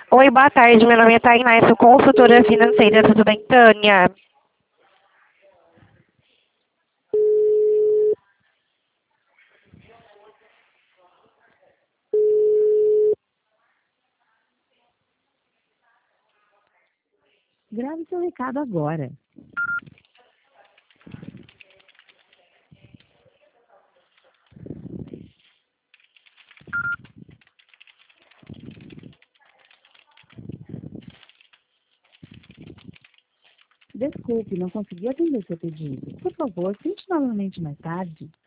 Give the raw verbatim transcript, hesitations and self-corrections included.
Oi, boa tarde. Meu nome é Tainá, eu sou consultora financeira. Tudo bem, Tânia? Grave seu recado agora. Desculpe, não consegui atender seu pedido. Por favor, tente novamente mais tarde.